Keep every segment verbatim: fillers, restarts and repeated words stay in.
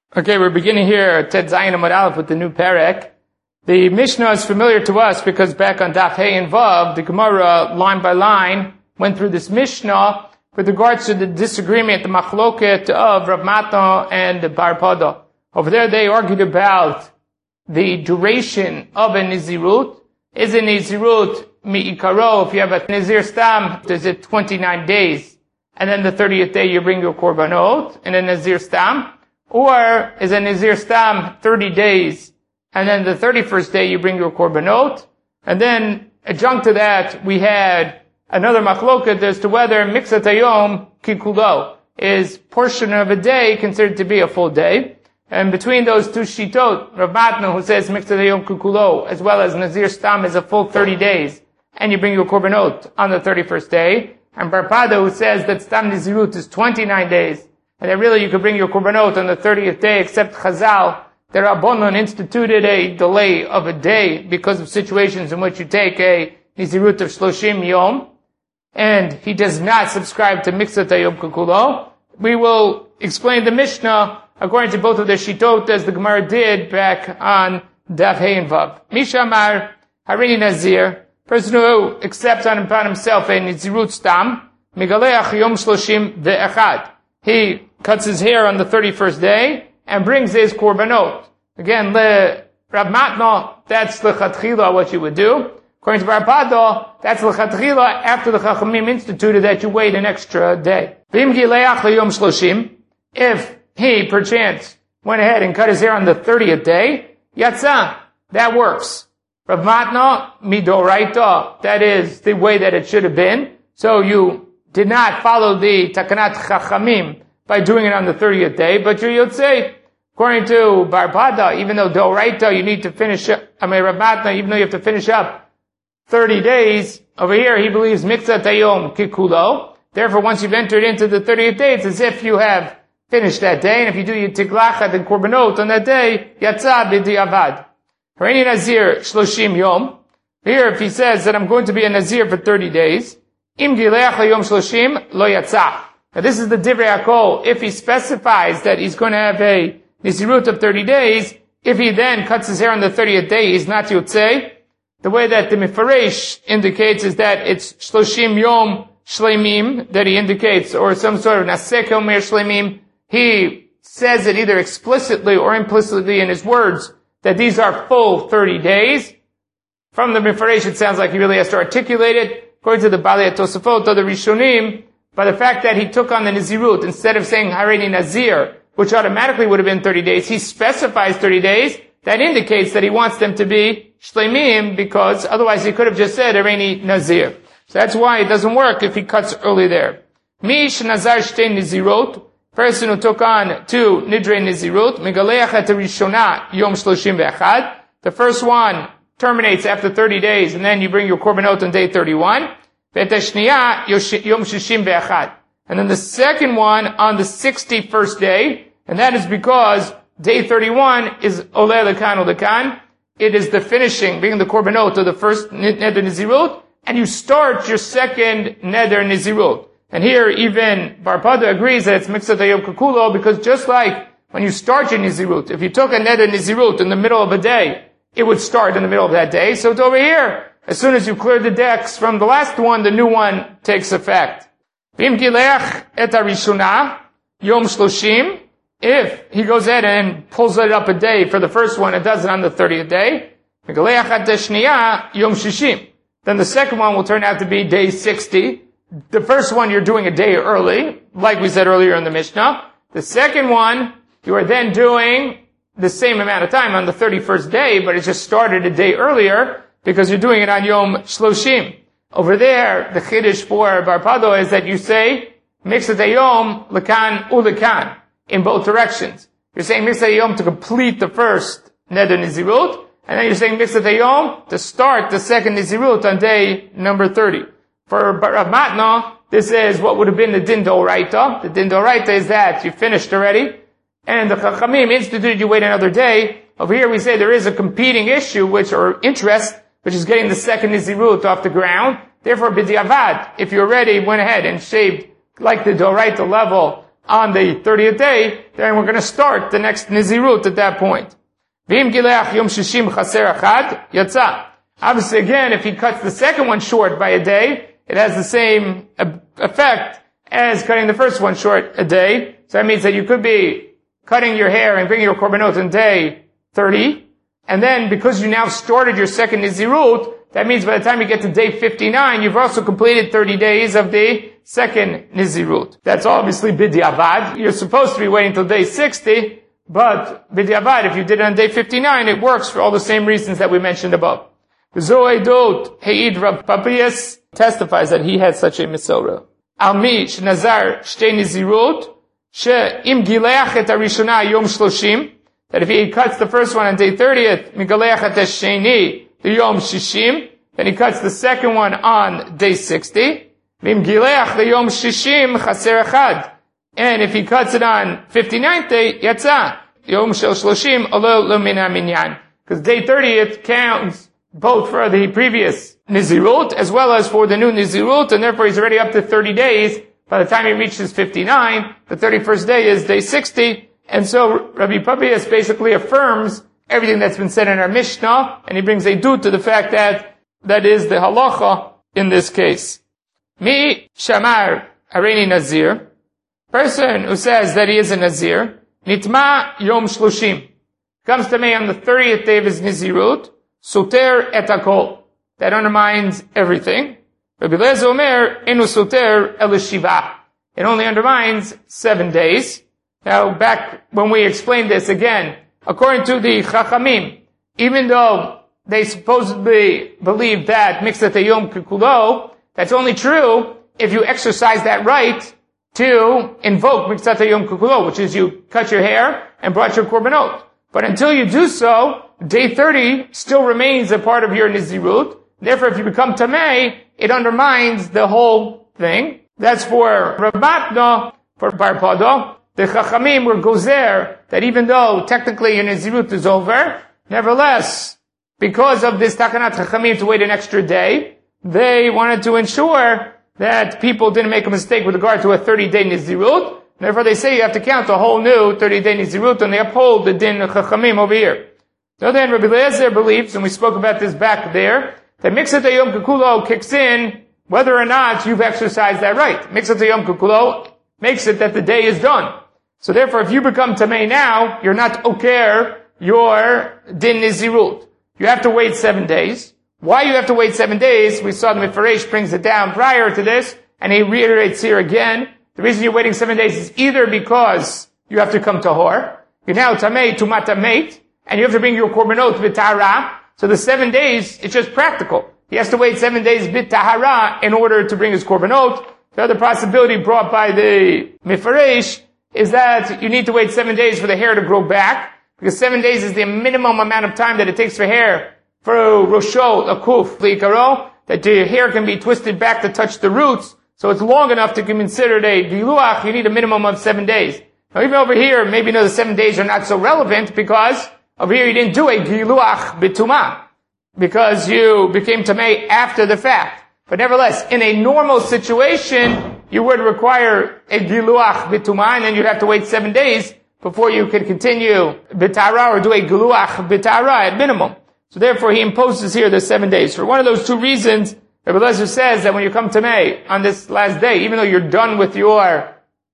Okay, we're beginning here, Ted Zayin Amud Aleph, with the new Perek. The Mishnah is familiar to us because back on Daf Hey and Vav, the Gemara, line by line, went through this Mishnah with regards to the disagreement, the machloket of Rav Matno and Bar Pada. Over there they argued about the duration of a Nizirut. Is a Nizirut mi'ikaro, if you have a Nizir Stam, is it twenty-nine days? And then the thirtieth day you bring your korbanot in a Nizir Stam? Or is a Nizir Stam thirty days, and then the thirty-first day you bring your korbanot? And then, adjunct to that, we had another machloket as to whether Miksat Hayom Kikulo is portion of a day considered to be a full day. And between those two shitot, Rav Matna, who says Miksat Hayom Kikulo, as well as Nizir Stam is a full thirty days, and you bring your korbanot on the thirty-first day, and Bar Pada, who says that Stam Nizirut is twenty-nine days, and that really you could bring your korbanot on the thirtieth day, except Chazal, the Rabbanon instituted a delay of a day because of situations in which you take a Nizirut of Shloshim Yom, and he does not subscribe to Miksat Hayom Kikulo. We will explain the Mishnah according to both of the Shitot as the Gemara did back on Daf Hey and Vav. Mishamar Harini Nazir, person who accepts on upon himself a Nizirut Stam, Megaleach Yom Shloshim Ve'echad. He cuts his hair on the thirty-first day and brings his korbanot. Again, le Rav Matno, that's l'chatchila what you would do. According to Bar Pada, that's l'chatchila after the Chachamim instituted that you wait an extra day. V'im gileach l'yom shloshim, if he perchance went ahead and cut his hair on the thirtieth day, yatsa, that works. Rav Matno, midoraita, that is the way that it should have been. So you did not follow the Takanat Chachamim by doing it on the thirtieth day, but you would say, according to Bar Pada, even though Doraita, you need to finish up, I mean, Rav Matna, even though you have to finish up thirty days, over here he believes Miksat Hayom Kikulo. Therefore, once you've entered into the thirtieth day, it's as if you have finished that day, and if you do your Tiglachat and Korbanot on that day, Yatsa B'diavad. Harini Nazir Shloshim Yom. Here, if he says that I'm going to be a Nazir for thirty days, Im Gileach Hayom Shloshim Lo Yatsa. Now this is the Divrei HaKol. If he specifies that he's going to have a Nizirut of thirty days, if he then cuts his hair on the thirtieth day, he's not Yotzei. The way that the Mefaresh indicates is that it's Shloshim Yom Shleimim that he indicates, or some sort of Nasek Omer Shleimim. He says it either explicitly or implicitly in his words that these are full thirty days. From the Mefaresh it sounds like he really has to articulate it. According to the Balei Tosafot, the Rishonim, by the fact that he took on the Nizirut, instead of saying Harini Nazir, which automatically would have been thirty days, he specifies thirty days. That indicates that he wants them to be Shleimim, because otherwise he could have just said Harini Nazir. So that's why it doesn't work if he cuts early there. Mish Nazar Shtei Nizirot, person who took on two Nidrei Nizirut, Megaleach et Rishona Yom Shloshim Ve'echad. The first one terminates after thirty days, and then you bring your korbanot on day thirty-one. And then the second one on the sixty-first day, and that is because day thirty-one is Oleh Lekan Olekan. It is the finishing, being the korbanot of the first Neder Nizirut, and you start your second Neder Nizirut. And here even Bar Pada agrees that it's Miksat Hayom Kikulo, because just like when you start your Nizirut, if you took a Neder Nizirut in the middle of a day, it would start in the middle of that day. So it's over here. As soon as you clear the decks from the last one, the new one takes effect. V'im gilech et harishona yom shloshim. If he goes ahead and pulls it up a day for the first one, it does it on the thirtieth day. V'gilech et hashniya yom shishim. Then the second one will turn out to be day sixty. The first one you're doing a day early, like we said earlier in the Mishnah. The second one, you are then doing the same amount of time on the thirty-first day, but it just started a day earlier because you're doing it on Yom Shloshim. Over there, the Chiddush for Bar Pada is that you say Miksat Hayom Lekan Ulekan in both directions. You're saying Miksat Hayom to complete the first Neder Nizirut, and then you're saying Miksat Hayom to start the second Nizirut on day number thirty. For Rav Matna, this is what would have been the Din D'Oraita. The Din D'Oraita is that you finished already, and the Chachamim instituted you wait another day. Over here we say there is a competing issue, which, or interest, which is getting the second Nizirut off the ground. Therefore, B'diavad, if you already went ahead and shaved like the D'Oraita level on the thirtieth day, then we're going to start the next Nizirut at that point. V'im gileach yom shishim chaser achad, yatsa. Obviously, again, if he cuts the second one short by a day, it has the same effect as cutting the first one short a day. So that means that you could be cutting your hair and bringing your korbanot on day thirty, and then because you now started your second Nizirut, that means by the time you get to day fifty-nine, you've also completed thirty days of the second Nizirut. That's obviously b'diavad. You're supposed to be waiting till day sixty, but b'diavad, if you did it on day fifty-nine, it works for all the same reasons that we mentioned above. Zoedot Heid Rav Papias testifies that he had such a Mesorah. Almi Shnazar Shtei Nizirut She'im Gileach et Harishona Yom Shloshim, that if he cuts the first one on day thirtieth, Migaleach et Hasheni the Yom Shishim, then he cuts the second one on day sixty. V'im Gileach the Yom Shishim Chaser Echad, and if he cuts it on fifty-ninth day, Yatsa Yom Shel Shloshim Olo Lo Min HaMinyan, because day thirtieth counts both for the previous Nizirut as well as for the new Nizirut, and therefore he's already up to thirty days. By the time he reaches fifty-nine, the thirty-first day is day sixty, and so Rabbi Papias basically affirms everything that's been said in our Mishnah, and he brings a due to the fact that that is the halacha in this case. Mi shamar hareini nazir, person who says that he is a nazir, nitma yom shloshim, comes to me on the thirtieth day of his Nizirut, soter et hakol, that undermines everything. Rabbi Eliezer Omer, enu soter el shiva, it only undermines seven days. Now, back when we explained this again, according to the Chachamim, even though they supposedly believe that Mixat Yom Kikulo, that's only true if you exercise that right to invoke Mixat Yom Kikulo, which is you cut your hair and brought your korbanot. But until you do so, day thirty still remains a part of your Nizirut. Therefore, if you become Tamei, it undermines the whole thing. That's for Rabatno, for Barpado. The Chachamim were gozer, that even though technically your Nizirut is over, nevertheless, because of this Takanat Chachamim to wait an extra day, they wanted to ensure that people didn't make a mistake with regard to a thirty-day Nizirut. Therefore, they say you have to count a whole new thirty-day Nizirut, and they uphold the din of Chachamim over here. So then, Rabbi Eliezer believes, and we spoke about this back there, that Mixat Yom Kikulo kicks in whether or not you've exercised that right. Mixat Yom Kikulo makes it that the day is done. So therefore, if you become Tamei now, you're not oker your din Nizirut. You have to wait seven days. Why you have to wait seven days? We saw the Mefaresh brings it down prior to this, and he reiterates here again. The reason you're waiting seven days is either because you have to come to Hor, you're now Tamei Tumat Tameit, and you have to bring your korbanot v'tahara. So the seven days, it's just practical. He has to wait seven days b'tahara in order to bring his korbanot. The other possibility brought by the Mefaresh is that you need to wait seven days for the hair to grow back, because seven days is the minimum amount of time that it takes for hair, for Rosho, Akuf, Likaro, that the hair can be twisted back to touch the roots, so it's long enough to be considered a Giluach. You need a minimum of seven days. Now even over here, maybe you know the seven days are not so relevant, because over here you didn't do a Giluach B'tumah, because you became Tamei after the fact. But nevertheless, in a normal situation, you would require a Giluach B'tumah, and then you'd have to wait seven days before you could continue B'tara or do a Giluach B'tara at minimum. So therefore he imposes here the seven days. For one of those two reasons, Rabbi Eliezer says that when you come Tamei on this last day, even though you're done with your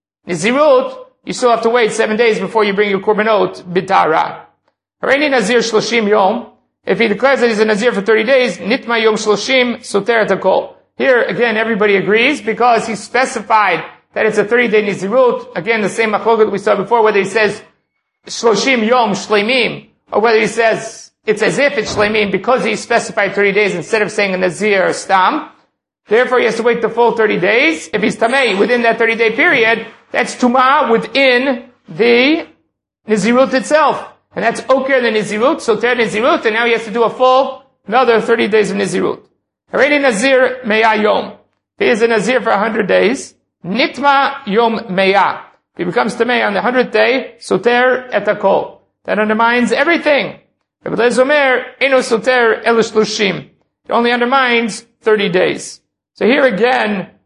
Nizirut, you still have to wait seven days before you bring your Korbanot B'tara. Hareini Nazir Shloshim Yom, if he declares that he's a Nazir for thirty days, Nitma Yom Shloshim Soter et Hakol. Here, again, everybody agrees, because he specified that it's a thirty-day Nizirut. Again, the same machloket that we saw before, whether he says Shloshim Yom Shleimim, or whether he says it's as if it's Shleimim, because he specified thirty days instead of saying a Nazir or Stam. Therefore, he has to wait the full thirty days. If he's Tamei within that thirty-day period, that's Tumah within the Nizirut itself. And that's Oker the Nizirut, Soter Nizirut, and now he has to do a full, another thirty days of Nizirut. Hareini Nazir Me'ah Yom. He is a Nazir for one hundred days. Nitma Yom Me'ah. If he becomes Tamei on the hundredth day, Soter et Hakol. That undermines everything. Rabbi Eliezer Omer, Eno Soter el Shloshim. It only undermines thirty days. So here again,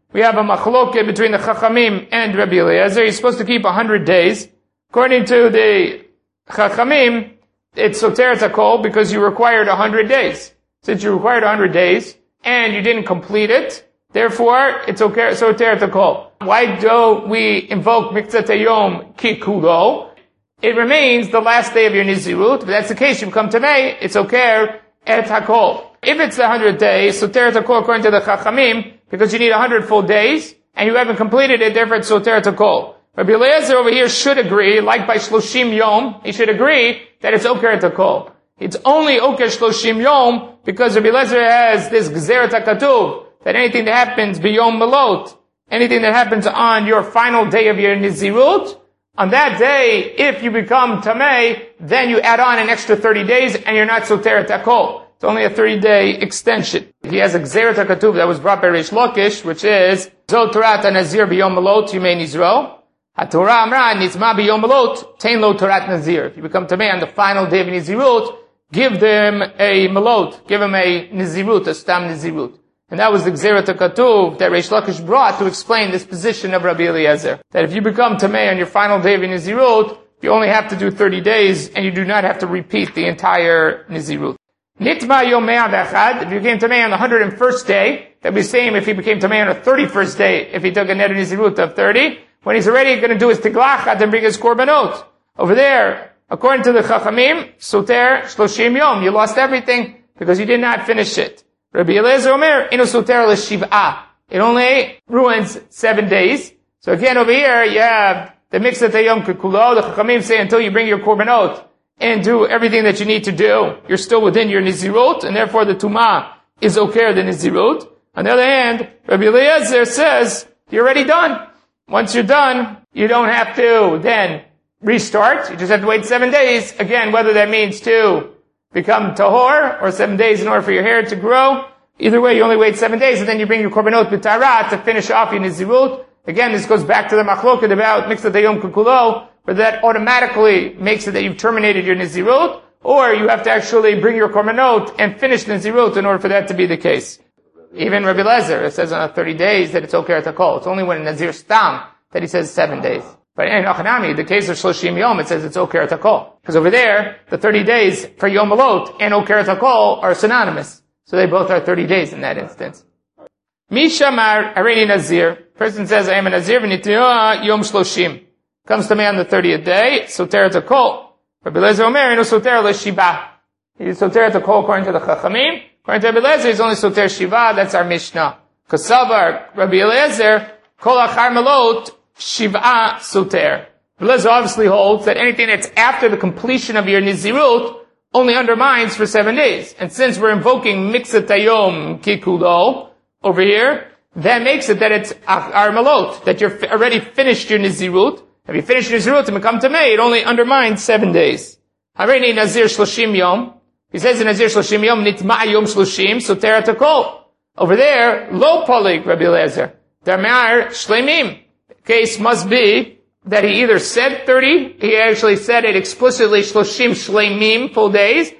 we have a machloket between the Chachamim and Rabbi Eliezer. He's supposed to keep a hundred days. According to the Chachamim, it's soter et hakol because you required a hundred days. Since you required a hundred days and you didn't complete it, therefore it's okay, soter et hakol. Why do we invoke miktzat hayom kikulo? It remains the last day of your nizirut. If that's the case, you come to May, it's okay et hakol. If it's the hundred days, soter et hakol according to the Chachamim, because you need a hundred full days, and you haven't completed it, therefore it's soter et hakol. Rabbi Eliezer over here should agree, like by shloshim yom, he should agree that it's oker et hakol. It's only oker shloshim yom because Rabbi Eliezer has this gzeret hakatuv, that anything that happens biyom melot, anything that happens on your final day of your nizirut, on that day, if you become tamei, then you add on an extra thirty days and you're not soter et hakol. It's only a thirty-day extension. He has a gzeret hakatuv that was brought by Reish Lakish, which is Zo Torat Nazir biyom melot yimei nizro. HaTorah Amra Nizma biyom melot Tein lo Torat Nazir. If you become tamei on the final day of nizirut, give them a melot, give them a nizirut, a stam nizirut. And that was the gzeret hakatuv that Reish Lakish brought to explain this position of Rabbi Eliezer. That if you become tamei on your final day of your nizirut, you only have to do thirty days and you do not have to repeat the entire nizirut. Nitma yom me'ah v'echad, if you became tamei on the hundred and first day, that'd be the same if he became tamei on the thirty-first day, if he took a net nizirut of thirty, when he's already going to do his tiglachat and bring his korbanot. Over there, according to the Chachamim, soter shloshim yom, you lost everything because you did not finish it. Rabbi Eliezer Omer, inu soter l'shiv'ah. It only ruins seven days. So again over here, you have the miktzat hayom kekulo, the Chachamim say until you bring your korbanot and do everything that you need to do, you're still within your nizirut, and therefore the tumah is oker the nizirut. On the other hand, Rabbi Eliezer says, you're already done. Once you're done, you don't have to then restart. You just have to wait seven days. Again, whether that means to become tahor or seven days in order for your hair to grow. Either way, you only wait seven days and then you bring your korbanot b'tara to finish off your nizirut. Again, this goes back to the machloket about miktzat hayom kekulo, where that automatically makes it that you've terminated your nizirut, or you have to actually bring your korbanot and finish nizirut in order for that to be the case. Even Rabbi Eliezer, it says on thirty days that it's okay at hakol. It's only when Nazir Stam that he says seven days. But in Achanami, the case of Shloshim Yom, it says it's okay at hakol. Because over there, the thirty days for Yom Malot and okay at hakol are synonymous. So they both are thirty days in that instance. Mishamar Hareini Nazir. Person says, I am a Nazir, v'nitiyah Yom Shloshim. Comes to me on the thirtieth day, soter at hakol. Rabbi Eliezer Omer, inu soter l'shibah. He is soter at hakol according to the Chachamim. According to Rabbi Eliezer, he's only soter shiva. That's our Mishnah. Kasavar, Rabbi Eliezer, kol achar melot, shiva soter. Rabbi Eliezer obviously holds that anything that's after the completion of your nizirut only undermines for seven days. And since we're invoking miktzat hayom kikulo over here, that makes it that it's achar melot, that you're already finished your nizirut. If you finish your nizirut and become tamei, it only undermines seven days. Hareini nazir shloshim yom. He says in Nazir Shloshim Yom, Nitma Yom Shloshim, Soter at hakol. Over there, lo polig, Rabbi Eliezer. Damar Shleimim. The case must be that he either said thirty, he actually said it explicitly, Shloshim Shleimim, full days,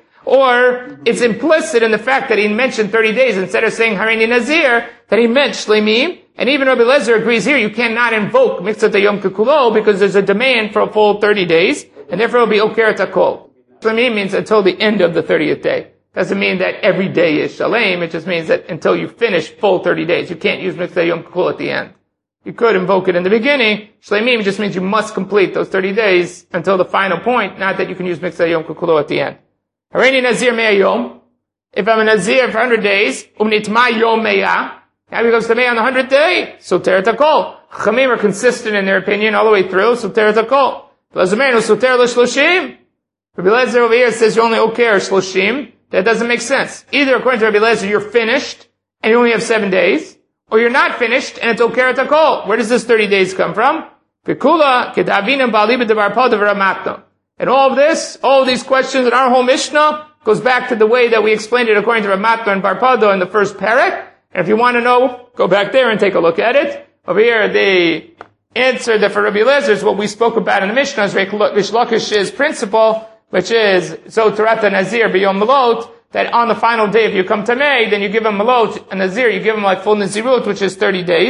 or it's implicit in the fact that he mentioned thirty days instead of saying Hareini Nazir, that he meant Shleimim. And even Rabbi Eliezer agrees here, you cannot invoke Miktzat Hayom Kekulo because there's a demand for a full thirty days, and therefore it will be Oker at hakol. Shleimim means until the end of the thirtieth day. Doesn't mean that every day is Shalem. It just means that until you finish full thirty days. You can't use Miktzat Yom Kekul at the end. You could invoke it in the beginning. Shleimim just means you must complete those thirty days until the final point, not that you can use Miktzat Yom Kekul at the end. Hareini Nazir Mea Yom. If I'm a Nazir for one hundred days, Umnitma Yom Mea. Now he becomes to Mea on the hundredth day. Soter at hakol. Chamim are consistent in their opinion all the way through. Soter at hakol. Lazamerinu Soter l'shloshim. Rabbi Eliezer over here says you only oker shloshim. That doesn't make sense. Either according to Rabbi Eliezer, you're finished and you only have seven days, or you're not finished and it's oker at hakol. Where does this thirty days come from? V'kula kedavina ba'alibah devar pod v'ramatno. And all of this, all of these questions in our whole Mishnah goes back to the way that we explained it according to Ramatno and Barpado in the first parak. And if you want to know, go back there and take a look at it. Over here, the answer that for Rabbi Eliezer is what we spoke about in the Mishnah, is Reish Lakish's principle, which is, so Torata Nazir b'yom melot, that on the final day, if you come to May, then you give him melot, and Nazir, you give him like full Nazirut, which is thirty days.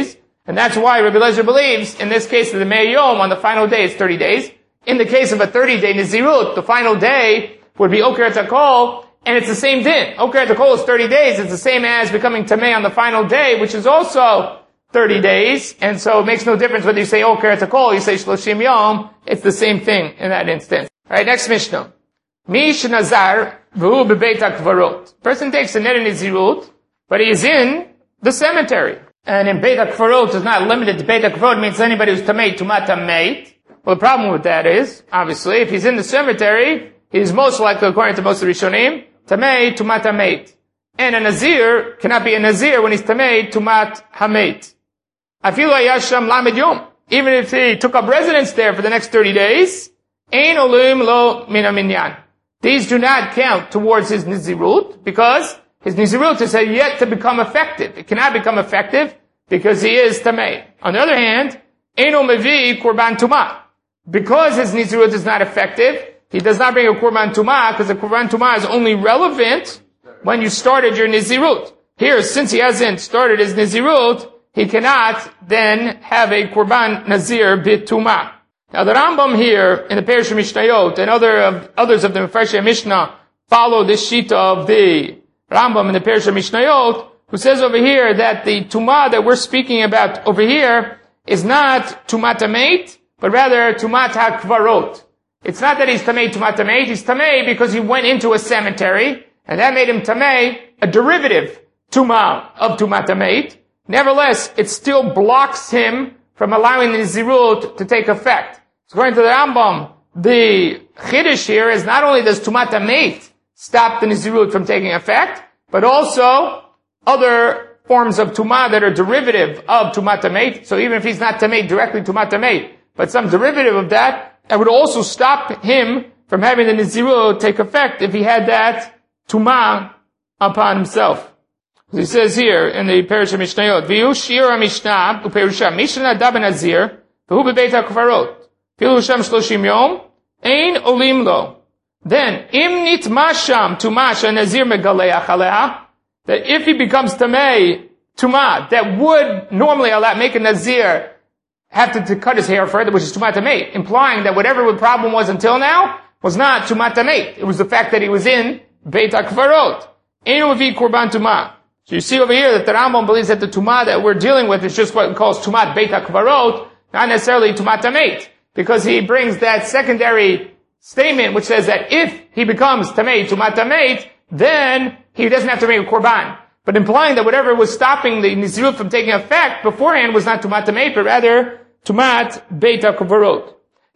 And that's why Rabbi Eliezer believes, in this case of the Mei Yom, on the final day, it's thirty days. In the case of a thirty-day Nizirut, the final day would be Oker Takol, and it's the same din. Oker Takol is thirty days. It's the same as becoming Tamei on the final day, which is also thirty days. And so it makes no difference whether you say Oker Takol, you say Shloshim Yom. It's the same thing in that instance. Alright, next Mishnah. Mish Nazar v'hu bebeit hakvarot. Person takes a neder Nizirut, but he is in the cemetery. And in Beit HaKvarot is not limited to Beit HaKvarot, it means anybody who's Tamei, Tumat Tameit. Well, the problem with that is, obviously, if he's in the cemetery, he's most likely, according to most of the Rishonim, Tamei, Tumat Tameit. And a Nazir cannot be a Nazir when he's Tamei, Tumat Hameit. Afilu Ayasham Lamed Yom. Even if he took up residence there for the next thirty days, Ein Olim Lo Mina Minyan. These do not count towards his Nizirut, because his Nizirut is yet to become effective. It cannot become effective because he is Tamei. On the other hand, Eino Mevi Korban Tumah. Because his Nizirut is not effective, he does not bring a Korban Tumah, because the Korban Tumah is only relevant when you started your Nizirut. Here, since he hasn't started his Nizirut, he cannot then have a Korban Nazir Bit Tumah. Now the Rambam here, in the Perush Mishnayot, and other, uh, others of the Mefarshei Mishnah, follow this sheet of the Rambam in the Perush Mishnayot, who says over here that the Tumah that we're speaking about over here is not Tumat Tameit, but rather Tumat HaKvarot. It's not that he's Tamei Tumat Tameit, he's Tamei because he went into a cemetery, and that made him Tamei, a derivative Tumah of Tumat Tameit. Nevertheless, it still blocks him from allowing the Nizirut to take effect. So according to the Rambam, the Chiddush here is not only does Tumat Tameit stop the Nizirut from taking effect, but also other forms of Tumah that are derivative of Tumat Tameit. So even if he's not Tameit directly Tumat Tameit, but some derivative of that, that would also stop him from having the Nizirut take effect if he had that Tumah upon himself. As he says here in the Perush Mishnayot, V'yu shir ha-mishnah u'perusha mishnah da ben-nazir v'hu bebeit ha-kvarot v'hu sham shloshim yom ein olim lo. Then, im nitma sham tumah sha-nazir megaleach aleha, that if he becomes tamei tumah, that would normally allow, make a nazir have to, to cut his hair further, which is tumat tamei, implying that whatever the problem was until now was not tumat tamei. It was the fact that he was in beit ha-kvarot. Ein uvi korban tumah. So you see over here that the Rambam believes that the Tumah that we're dealing with is just what he calls Tumat Beit HaKvarot, not necessarily Tumat Tameit, because he brings that secondary statement which says that if he becomes Tamei, Tumat Tameit, then he doesn't have to make a Korban. But implying that whatever was stopping the Nizirut from taking effect beforehand was not Tumat Tameit, but rather Tumat Beit HaKvarot.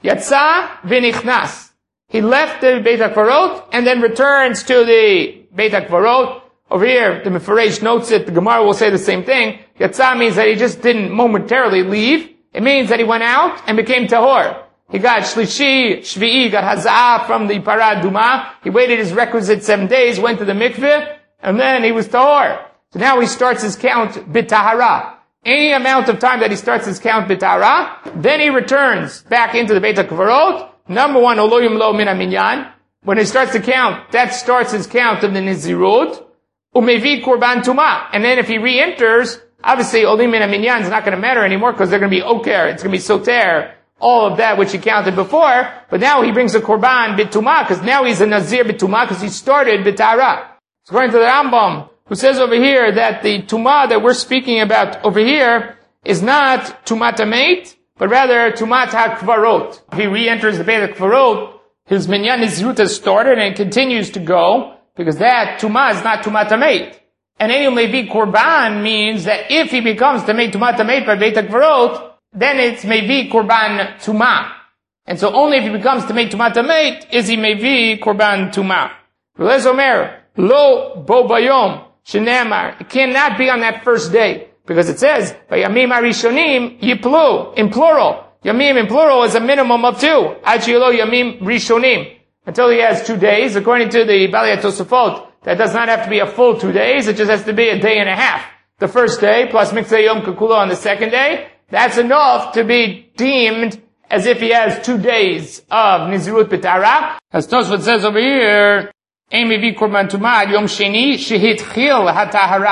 Yatsa v'nichnas. He left the Beit HaKvarot and then returns to the Beit HaKvarot. Over here, the Mefaresh notes it, the Gemara will say the same thing. Yatsa means that he just didn't momentarily leave. It means that he went out and became tahor. He got shlishi, shvi'i, got haza'ah from the parad duma. He waited his requisite seven days, went to the mikveh, and then he was tahor. So now he starts his count b'tahara. Any amount of time that he starts his count b'tahara, then he returns back into the Beit HaKvarot. Number one, oloyim lo min minyan. When he starts to count, that starts his count of the Nizirut. Umevi korban tumah. And then if he re-enters, obviously olim min minyan is not going to matter anymore because they're going to be oker, it's going to be soter, all of that which he counted before. But now he brings a korban bitumah because now he's a nazir bitumah because he started bitara. So according to the Rambam, who says over here that the tumah that we're speaking about over here is not tumat tameit, but rather tumat hakvarot. If he re-enters the Beit HaKvarot, his minyan nizirut has started and it continues to go. Because that Tumah is not Tumat Tameit. And Einu Mevi Korban means that if he becomes Tamei Tumat Tameit by Beit HaKvarot, then it's Mevi Korban Tumah. And so only if he becomes Tamei Tumat Tameit is he Mevi Korban Tumah. Relez Omer, Lo Bo Bayom, Shenemar. It cannot be on that first day. Because it says, Vayamim Arishonim Yiplu, in plural. Yamim in plural is a minimum of two. Achilo Yamim Rishonim. Until he has two days, according to the Balei Tosafot, that does not have to be a full two days, it just has to be a day and a half. The first day, plus Mitzvah Yom Kekulo on the second day, that's enough to be deemed as if he has two days of Nizirut B'tara. As Tosafot says over here, Ein Mevi Korban Tumah Yom Sheni Shehitchil HaTahara.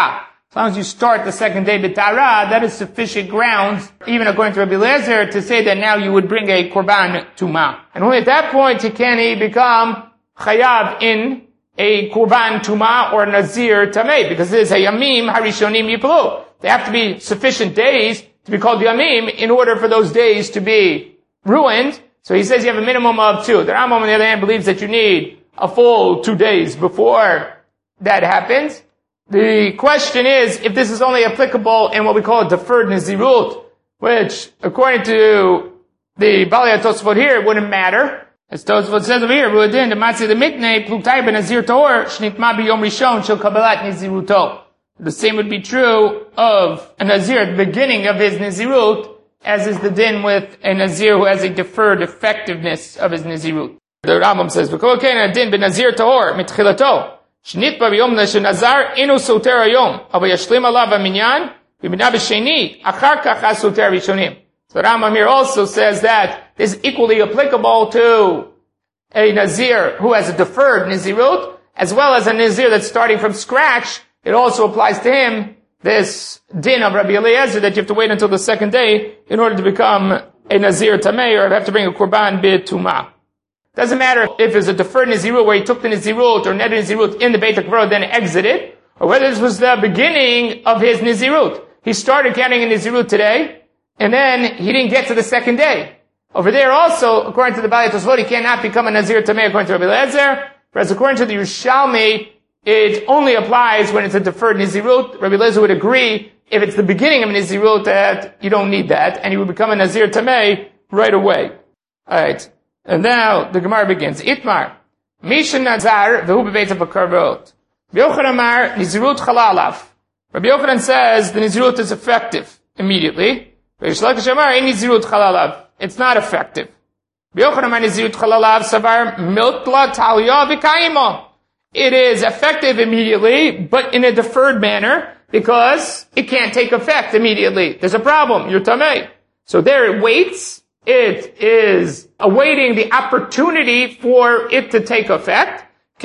As long as you start the second day b'tara, that is sufficient grounds, even according to Rabbi Eliezer, to say that now you would bring a korban tumah. And only at that point can he become chayav in a korban tumah or nazir tameh, because it is a yamim harishonim yiplu. They have to be sufficient days to be called yamim in order for those days to be ruined. So he says you have a minimum of two. The Rambam on the other hand believes that you need a full two days before that happens. The question is if this is only applicable in what we call a deferred nazirut, which according to the Balei HaTosfot here, it wouldn't matter. As Tosfot says over here, Ruadin, the Matzi the Mitnei, Plutai ben Nazir Tahor, Shnitma b'yom Rishon, Shel Kabbalat Naziruto. The same would be true of a Nazir at the beginning of his Nazirut, as is the din with a Nazir who has a deferred effectiveness of his Nazirut. The Rambam says, V'kol kein din ben Nazir Tahor, mitchilato. Shnitma b'yom Nazar, inu soter hayom, ava yashlim alav aminyan, v'minah b'sheni, achar kach ha-soter rishonim. So Rambam here also says that this is equally applicable to a Nazir who has a deferred Nazirut, as well as a Nazir that's starting from scratch. It also applies to him, this din of Rabbi Eliezer, that you have to wait until the second day in order to become a Nazir Tameh, or have to bring a Korban B'tumah. Doesn't matter if it's a deferred Nazirut where he took the Nazirut or Neder Nazirut in the Beit HaKvarot then exited, or whether this was the beginning of his Nazirut. He started counting a Nazirut today, and then he didn't get to the second day. Over there also, according to the Balei HaTosfot, he cannot become a Nazir Tameh according to Rabbi Eliezer, whereas according to the Yerushalmi, it only applies when it's a deferred Nazirut. Rabbi Eliezer would agree if it's the beginning of a Nazirut that you don't need that, and you would become a Nazir Tameh right away. Alright. And now the Gemara begins. Itmar. Misha Nazar v'hu b'beit HaKvarot. Rabbi Yochanan Amar Nazirut Chalalav. Rabbi Yochanan says the Nazirut is effective immediately. It's not effective. It is effective immediately, but in a deferred manner, because it can't take effect immediately. There's a problem. You're tamei. So there it waits. It is awaiting the opportunity for it to take effect.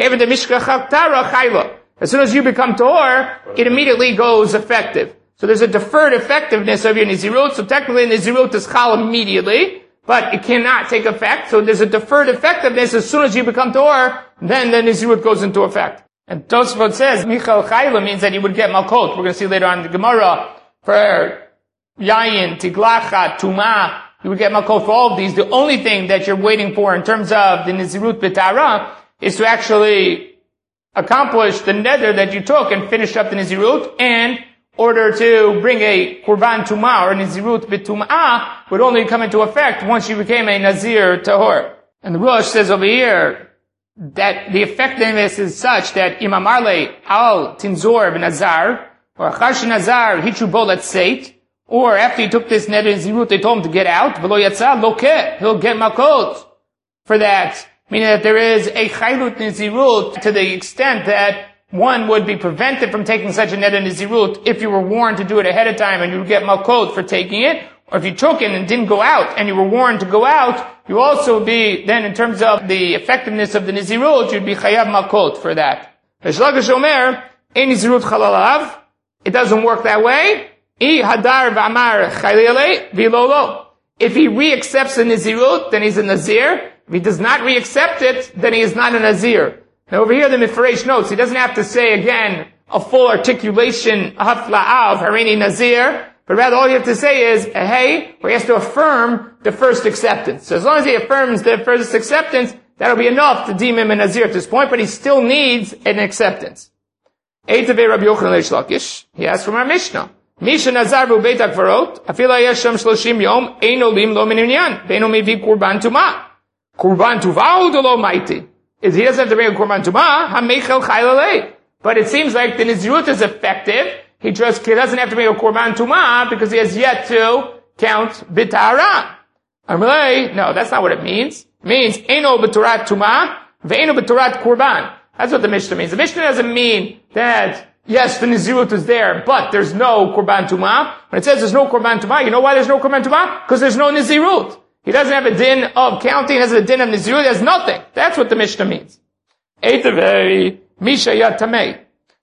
As soon as you become tahor, it immediately goes effective. So there's a deferred effectiveness of your Nazirut. So technically Nazirut is chal immediately, but it cannot take effect. So there's a deferred effectiveness. As soon as you become tahor, then the Nazirut goes into effect. And Tosfot says, Michal Chayla means that he would get Malkot. We're going to see later on in the Gemara, for Yayin, Tiglacha, Tumah, you would get Malkot for all of these. The only thing that you're waiting for in terms of the Nazirut B'tara is to actually accomplish the neder that you took and finish up the Nazirut, and order to bring a Korban Tumah or a Nazirut B'tumah would only come into effect once you became a Nazir Tahor. And the Rosh says over here that the effectiveness is such that Imam Arle Al Tinzor B'Nazar, or Chash Nazar Hichu Bolat Seit, or after he took this Neder Nazirut, they told him to get out, V'lo Yatza Lokeh, he'll get Makot for that. Meaning that there is a Chaylut Nazirut to the extent that one would be prevented from taking such a Neder Nazirut if you were warned to do it ahead of time and you would get Malkot for taking it, or if you took it and didn't go out and you were warned to go out, you also be, then in terms of the effectiveness of the Nazirut, you'd be Chayav Malkot for that. Shlagish Omer, Ein Nazirut Chalalav, it doesn't work that way. I Hadar V'Amar Chaylele V'Lolo. If he re-accepts the Nazirut, then he's a Nazir. If he does not re-accept it, then he is not a Nazir. Now over here the Mifresh notes, he doesn't have to say again a full articulation, hafla'av, harini nazir, but rather all you have to say is, hey, or he has to affirm the first acceptance. So as long as he affirms the first acceptance, that'll be enough to deem him a nazir at this point, but he still needs an acceptance. Eitavei Rabbi Yochanan Leish Lakish, he asks from our Mishnah. Misha nazar v'u beit hakvarot, afila yesham shloshim yom, ein olim lo min inyan, ve'eno mevi kurban tumah. Kurban tuvah u'do lo maiti. Is he doesn't have to bring a Korban Tumah, HaMeichel Chaylalei. But it seems like the Nazirut is effective. He just he doesn't have to bring a Korban Tumah because he has yet to count B'tara. Amalei, no, that's not what it means. It means Eino B'torat Tumah, Ve'eno B'torat Korban. That's what the Mishnah means. The Mishnah doesn't mean that, yes, the Nazirut is there, but there's no Korban Tumah. When it says there's no Korban Tumah, you know why there's no Korban Tumah? Because there's no Nazirut. He doesn't have a din of counting, he has a din of Nazirut, he has nothing. That's what the Mishnah means. Eitavei, Misha Yat Tamei.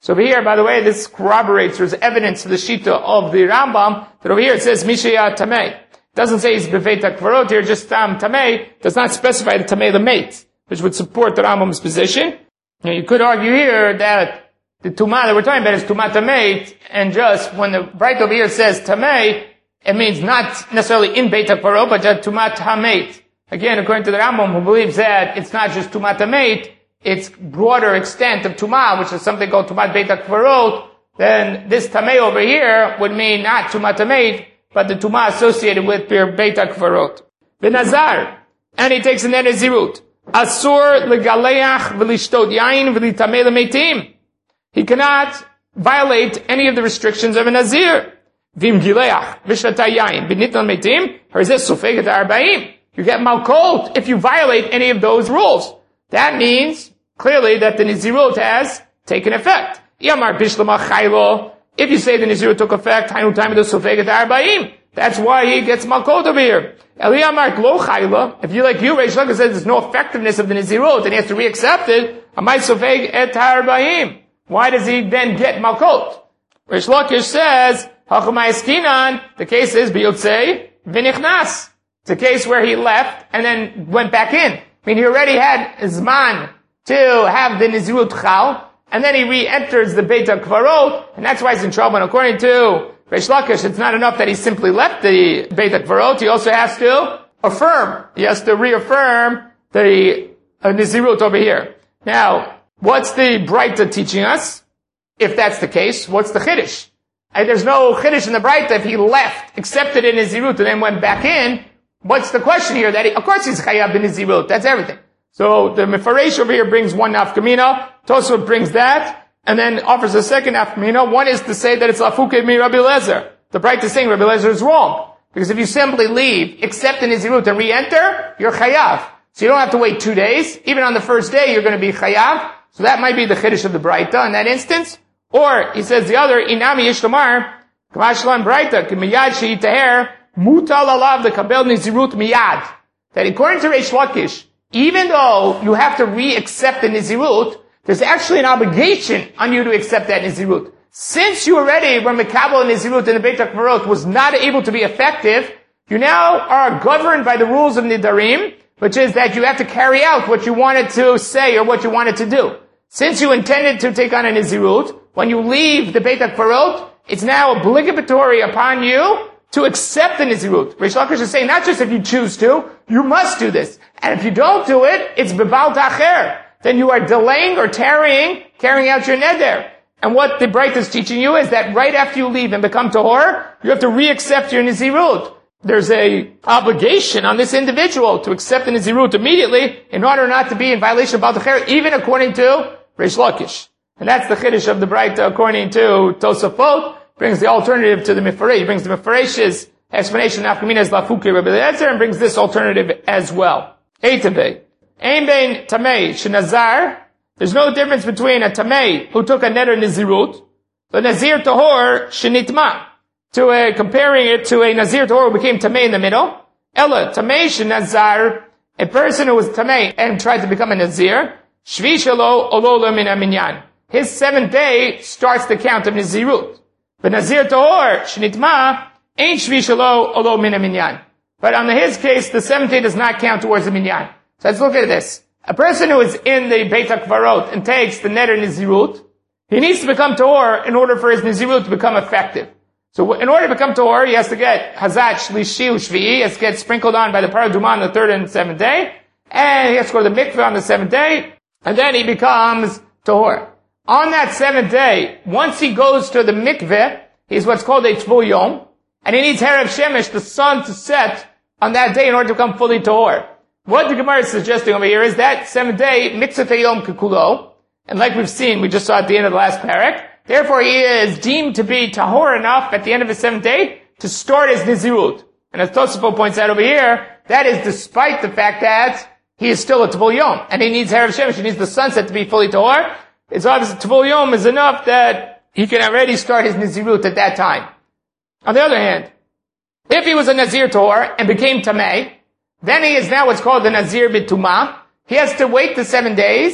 So over here, by the way, this corroborates, there's evidence to the Shita of the Rambam, that over here it says, Mishaya Tamei. It doesn't say he's Beveit HaKvarot here, just Tam Tamei, does not specify the Tamei Lameit, which would support the Rambam's position. Now, you could argue here that the Tumah that we're talking about is Tumah Tamei, and just when the right over here says Tamei, it means not necessarily in Beit HaKvarot, but just Tumah Tamei. Again, according to the Rambam, who believes that it's not just Tumah Tamei, it's broader extent of Tumah, which is something called Tumah Beit HaKvarot, then this Tamei over here would mean not Tumah Tamei, but the Tumah associated with Beit HaKvarot. V'nazar, and he takes an Nezirut. Asur legaleach v'lishtot yain v'litamei l'meitim. He cannot violate any of the restrictions of a Nazir. V'im gileach v'shatay yain v'nit l'meitim, harzeh sufeget arba'im. You get malkot if you violate any of those rules. That means, clearly, that the Nazirut has taken effect. Yamar bishlama chaylo. If you say the Nazirut took effect, hainu time of the sufeget arba'im. That's why he gets malkot over here. Eliyamar lo chayla. If you like you, Reish Lakish says there's no effectiveness of the Nazirut, and he has to re-accept it. Amay sufeg et arba'im. Why does he then get malkot? Reish Lakish says, hachamay eskinan. The case is biyotzei v'nichnas. It's a case where he left and then went back in. I mean, he already had Zman to have the Nazirut Chal, and then he re-enters the Beit HaKvarot, and that's why he's in trouble. And according to Reish Lakish, it's not enough that he simply left the Beit HaKvarot, he also has to affirm. He has to reaffirm the uh, Nazirut over here. Now, what's the Breita teaching us? If that's the case, what's the Chiddush? And there's no Chiddush in the Breita if he left, accepted in Nazirut, and then went back in. What's the question here? That he, of course he's chayav b'nezirut. That's everything. So the Mefaresh over here brings one nafkamina. Tosfot brings that, and then offers a second nafkamina. One is to say that it's lafuke mi Rabbi Lezer. The Bright is saying Rabbi Lezer is wrong. Because if you simply leave, accept the nezirut, and re-enter, you're chayav. So you don't have to wait two days. Even on the first day, you're going to be chayav. So that might be the chiddush of the Breita in that instance. Or, he says the other, inami yishlamar, k'mashlan Breita, k'miyad she'itaher, mutal alav the kabel nizirut miyad. That according to Reish Lakish, even though you have to re-accept the nizirut, there's actually an obligation on you to accept that nizirut. Since you already were mekabel nizirut in the Beit HaKvarot was not able to be effective, you now are governed by the rules of nidarim, which is that you have to carry out what you wanted to say or what you wanted to do. Since you intended to take on a nizirut, when you leave the Beit HaKvarot, it's now obligatory upon you to accept the Nizirut. Reish Lakish is saying not just if you choose to, you must do this. And if you don't do it, it's bebal tacher. Then you are delaying or tarrying, carrying out your neder. And what the Breita is teaching you is that right after you leave and become tahor, you have to re-accept your Nizirut. There's a obligation on this individual to accept the Nizirut immediately in order not to be in violation of bal tacher, even according to Reish Lakish. And that's the chiddush of the Breita according to Tosafot. Brings the alternative to the Mefaresh. He brings the Mefaresh's explanation of Nafkamina as Lafuke Rabbi Eliezer and brings this alternative as well. Eitavei. Ein bein Tamei Shenazar. There's no difference between a Tamei who took a neder Nizirut, the Nazir Tahor Shenitma, to a, comparing it to a Nazir Tahor who became Tamei in the middle. Ella, Tamei Shenazar, a person who was Tamei and tried to become a Nazir, Shvi Shalo Olola Min Aminyan. His seventh day starts the count of Nazirut. But Nazir Tahor, Shnitma, ain't Shvi Shalo Olo Min Minyan. But on his case, the seventh day does not count towards the Minyan. So let's look at this. A person who is in the Beit HaKvarot and takes the neder Nizirut, he needs to become Tahor in order for his Nizirut to become effective. So in order to become Tahor, he has to get Hazat Shlishi Ushvi'i, he has to get sprinkled on by the Paraduma on the third and seventh day, and he has to go to the mikveh on the seventh day, and then he becomes Tahor. On that seventh day, once he goes to the mikveh, he's what's called a Tvul Yom, and he needs Erev Shemesh, the sun, to set on that day in order to become fully Tahor. What the Gemara is suggesting over here is that seventh day, Mitzvah Yom Kekulo, and like we've seen, we just saw at the end of the last parak, therefore he is deemed to be Tahor enough at the end of his seventh day to start his Nizirut. And as Tosafot points out over here, that is despite the fact that he is still a Tvul Yom, and he needs Erev Shemesh, he needs the sunset to be fully Tahor. It's obvious Tvul Yom is enough that he can already start his Nizirut at that time. On the other hand, if he was a Nazir Tahor and became Tamei, then he is now what's called the Nazir B'Tumah. He has to wait the seven days,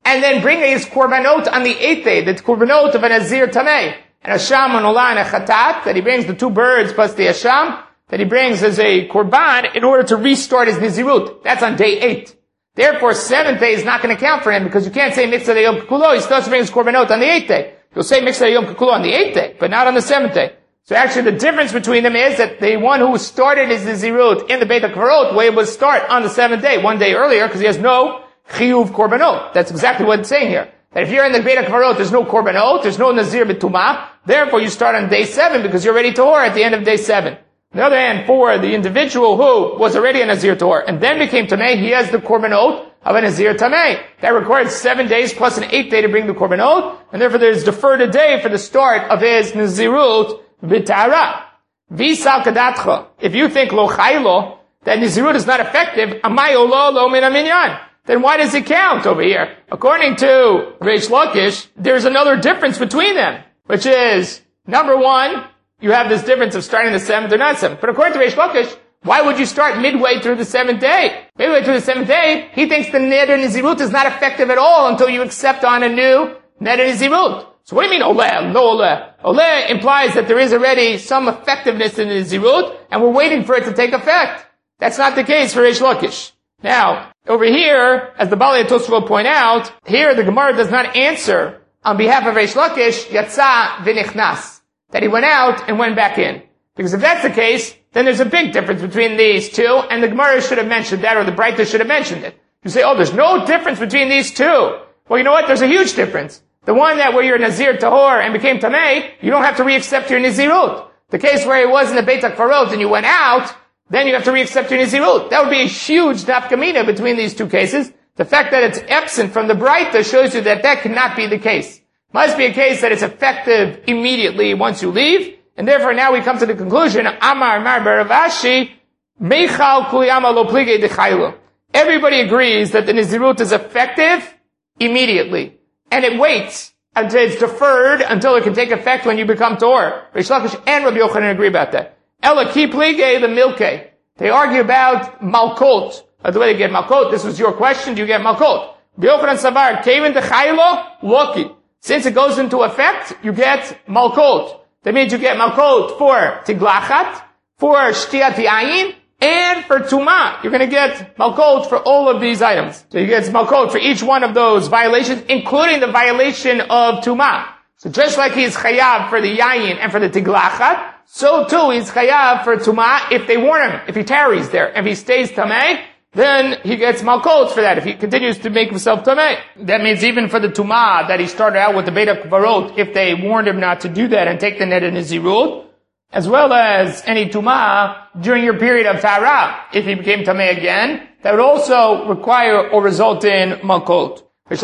and then bring his korbanot on the eighth day, the korbanot of a Nazir Tameh, and Asham and Olah and a Chatat, that he brings the two birds plus the Asham, that he brings as a korban in order to restart his Nizirut. That's on day eight. Therefore, seventh day is not going to count for him, because you can't say Mitzvah Yom Kikulo, he still has to bring his korbanot on the eighth day. You'll say Mitzvah Yom Kikulo on the eighth day, but not on the seventh day. So actually the difference between them is that the one who started his Nizirut in the Beit HaKvarot was able to start on the seventh day, one day earlier, because he has no Chiyuv Korbanot. That's exactly what it's saying here. That if you're in the Beit HaKvarot, there's no Korbanot, there's no Nazir B'tumah, therefore you start on day seven because you're ready Tahor at the end of day seven. On the other hand, for the individual who was already a Nazir Tahor and then became Tameh, he has the Korbanot of a Nazir Tameh. That requires seven days plus an eighth day to bring the Korbanot, and therefore there's deferred a day for the start of his Nazirut B'tara. V'sal kadatcha. If you think lo chaylo, that Nizirut is not effective, amay olo lo min aminyan, then why does it count over here? According to Reish Lakish, there's another difference between them, which is, number one, you have this difference of starting the seventh or not seventh. But according to Reish Lakish, why would you start midway through the seventh day? Midway through the seventh day, he thinks the Neder Nizirut is not effective at all until you accept on a new Neder Nizirut. So what do you mean oleh, no oleh? Oleh implies that there is already some effectiveness in the Nizirut, and we're waiting for it to take effect. That's not the case for Reish Lakish. Now, over here, as the Balei Tosfot point out, here the Gemara does not answer on behalf of Reish Lakish, Yatsa v'nichnas, that he went out and went back in. Because if that's the case, then there's a big difference between these two, and the Gemara should have mentioned that, or the Breita should have mentioned it. You say, oh, there's no difference between these two. Well, you know what? There's a huge difference. The one that where you're Nazir Tahor and became Tameh, you don't have to re-accept your Nizirut. The case where he was in the Beit HaKvarot and you went out, then you have to re-accept your Nizirut. That would be a huge nafkamina between these two cases. The fact that it's absent from the Breita shows you that that cannot be the case. Must be a case that it's effective immediately once you leave, and therefore now we come to the conclusion, Amar Mar Baravashi, Meichal Kuliyama Lo Plige Dechaylo. Everybody agrees that the Nizirut is effective immediately. And it waits until it's deferred until it can take effect when you become Tahor. Reish Lakish and Rabbi Yochanan agree about that. Ela ki plige the milke. They argue about malkot. By the way, they get malkot. This was your question. Do you get malkot? Rabbi Yochanan savar kevin dechaylo loki. Since it goes into effect, you get malkot. That means you get malkot for tiglachat, for shtiyat yayin, and for Tumah. You're going to get Malkot for all of these items. So you get Malkot for each one of those violations, including the violation of Tumah. So just like he's Chayav for the Yayin and for the Tiglachat, so too he's Chayav for Tumah if they warn him, if he tarries there. If he stays Tameh, then he gets Malkot for that, if he continues to make himself Tameh. That means even for the Tumah that he started out with the Beit HaKvarot, if they warned him not to do that and take the Neder Nizirut, as well as any Tumah during your period of Tara, if he became Tameh again, that would also require or result in Malkot.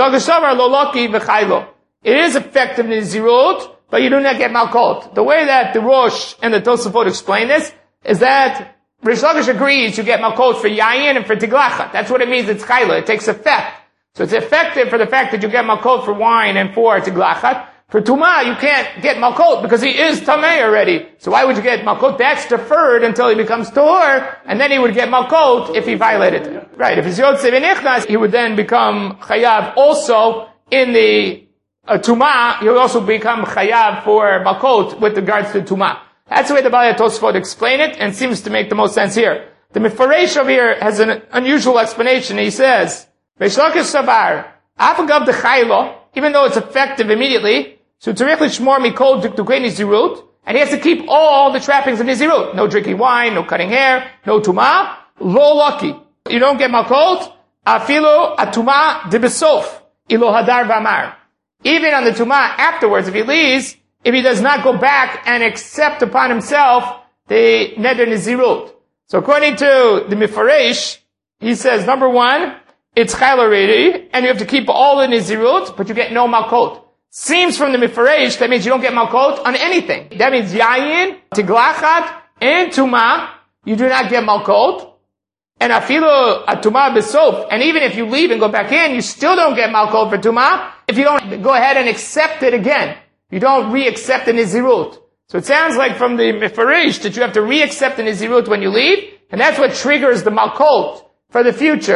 It is effective in Nizirut, but you do not get Malkot. The way that the Rosh and the Tosafot explain this is that Reish Lakish agrees you get Malkot for Yayin and for Tiglachat. That's what it means, it's Chayla, it takes effect. So it's effective for the fact that you get Malkot for wine and for Tiglachat. For Tumah, you can't get Malkot because he is Tameh already. So why would you get Malkot? That's deferred until he becomes Tahor, and then he would get Malkot if he violated it. Right, if he's Yotze V'nichnas, he would then become Chayav also in the uh, Tumah, he would also become Chayav for Malkot with regards to Tumah. That's the way the Balei Tosfot explain it, and seems to make the most sense here. The Mefaresh over here has an unusual explanation. He says, Reish Lakish Savar, Afagav de Chaylo, even though it's effective immediately, so Tzarich Lishmor Mikol Tuktukei Nizirut, and he has to keep all the trappings of Nizirut. No drinking wine, no cutting hair, no Tumah, lo lucky. You don't get Malkot, Afilo Atumah Dibesof, Ilo Hadar Vamar. Even on the Tumah afterwards, if he leaves, if he does not go back and accept upon himself the Neder Nizirut. So according to the Mefaresh, he says, number one, it's Chayla already, and you have to keep all the Nizirut, but you get no Malkot. Seems from the Mefaresh, that means you don't get Malkot on anything. That means Yayin, Tiglachat, and Tumah, you do not get Malkot. And Afilu Atumah Besof, and even if you leave and go back in, you still don't get Malkot for Tumah, if you don't go ahead and accept it again. You don't re-accept the Nizirut. So it sounds like from the Mefaresh that you have to re-accept the Nizirut when you leave, and that's what triggers the Malkot for the future.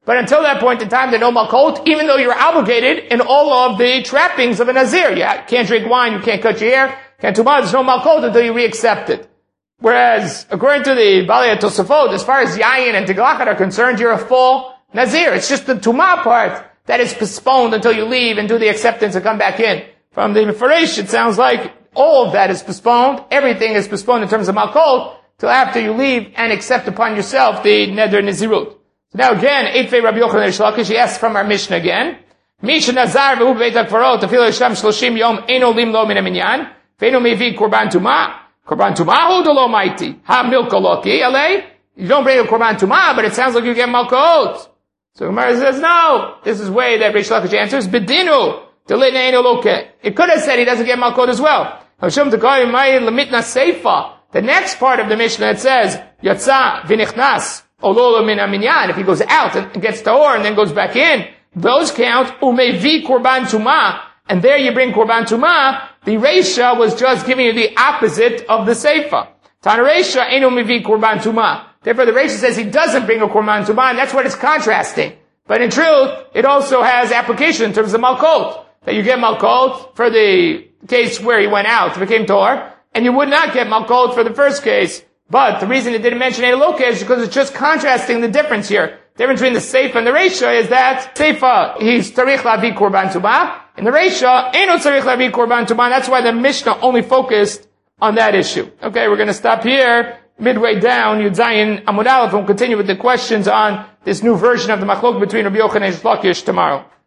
But until that point in time, there's no malkot, even though you're obligated in all of the trappings of a nazir. You can't drink wine, you can't cut your hair, can't do much, there's no malkot until you re-accept it. Whereas, according to the Balei Tosafot, as far as yayin and tiglachat are concerned, you're a full nazir. It's just the tumah part that is postponed until you leave and do the acceptance and come back in. From the Mefaresh, it sounds like all of that is postponed. Everything is postponed in terms of malkot till after you leave and accept upon yourself the neder nizirut. So now again, Eitfei Rabbi Yochanan Rish Lakish, he asks from our Mishnah again. Misha Nazar v'hu b'beit hakvarot, afil Hashem shloshim yom, eno lim lo min aminyan, ve'eno mevi korban tumah, korban tumah hu delo maiti, ha milka loki, alei? You don't bring a korban tumah, but it sounds like you get malkot. So Gemara says, no, this is way that Rish Lakish answers, bedinu, delitna eno loke. It could have said he doesn't get malkot as well. Hashem t'koi mai lemitna seifa. The next part of the Mishnah, it says, yatsa v'nichnas, Olola min aminyan, if he goes out and gets tahor and then goes back in, those count umevi korban tumah, and there you bring korban tumah. The Reisha was just giving you the opposite of the Seifa. Tana Reisha eno mevi korban tumah. Therefore the Reisha says he doesn't bring a korban tumah, and that's what it's contrasting. But in truth, it also has application in terms of malkot, that you get malkot for the case where he went out, became tahor, and you would not get malkot for the first case. But the reason it didn't mention Eiloka is because it's just contrasting the difference here. The difference between the Seifa and the Reisha is that Seifa, he's Tarich Lavi Korban Tumah, and the Reisha, Eino Tarich Lavi Korban Tumah. That's why the Mishnah only focused on that issue. Okay, we're going to stop here, midway down, Yud Zayin Amud Aleph, and we'll continue with the questions on this new version of the Machlok between Rabbi Yochanan and Rish Lakish tomorrow.